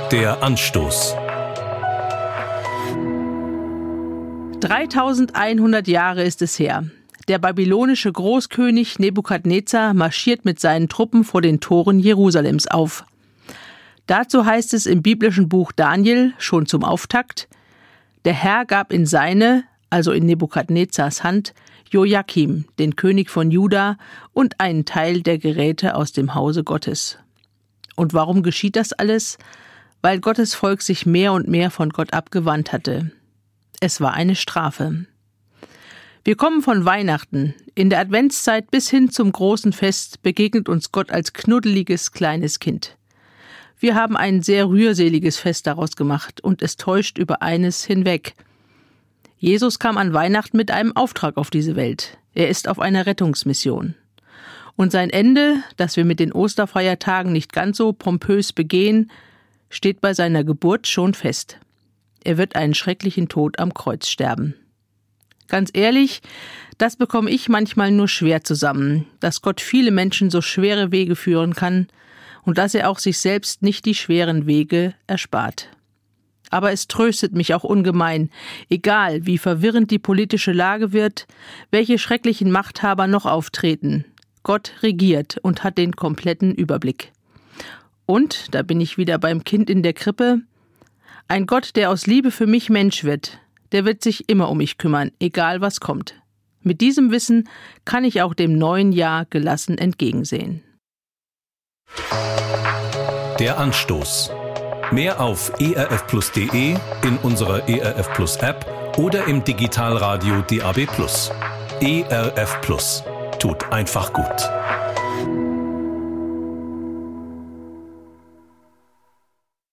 Der Anstoß. 3100 Jahre ist es her. Der babylonische Großkönig Nebukadnezar marschiert mit seinen Truppen vor den Toren Jerusalems auf. Dazu heißt es im biblischen Buch Daniel schon zum Auftakt: Der Herr gab in seine, also in Nebukadnezars Hand, Joachim, den König von Juda, und einen Teil der Geräte aus dem Hause Gottes. Und warum geschieht das alles? Weil Gottes Volk sich mehr und mehr von Gott abgewandt hatte. Es war eine Strafe. Wir kommen von Weihnachten. In der Adventszeit bis hin zum großen Fest begegnet uns Gott als knuddeliges kleines Kind. Wir haben ein sehr rührseliges Fest daraus gemacht und es täuscht über eines hinweg. Jesus kam an Weihnachten mit einem Auftrag auf diese Welt. Er ist auf einer Rettungsmission. Und sein Ende, das wir mit den Osterfeiertagen nicht ganz so pompös begehen, steht bei seiner Geburt schon fest. Er wird einen schrecklichen Tod am Kreuz sterben. Ganz ehrlich, das bekomme ich manchmal nur schwer zusammen, dass Gott viele Menschen so schwere Wege führen kann und dass er auch sich selbst nicht die schweren Wege erspart. Aber es tröstet mich auch ungemein, egal wie verwirrend die politische Lage wird, welche schrecklichen Machthaber noch auftreten. Gott regiert und hat den kompletten Überblick. Und, da bin ich wieder beim Kind in der Krippe, ein Gott, der aus Liebe für mich Mensch wird, der wird sich immer um mich kümmern, egal was kommt. Mit diesem Wissen kann ich auch dem neuen Jahr gelassen entgegensehen. Der Anstoß. Mehr auf erfplus.de, in unserer ERF Plus App oder im Digitalradio DAB+. ERF Plus. Tut einfach gut.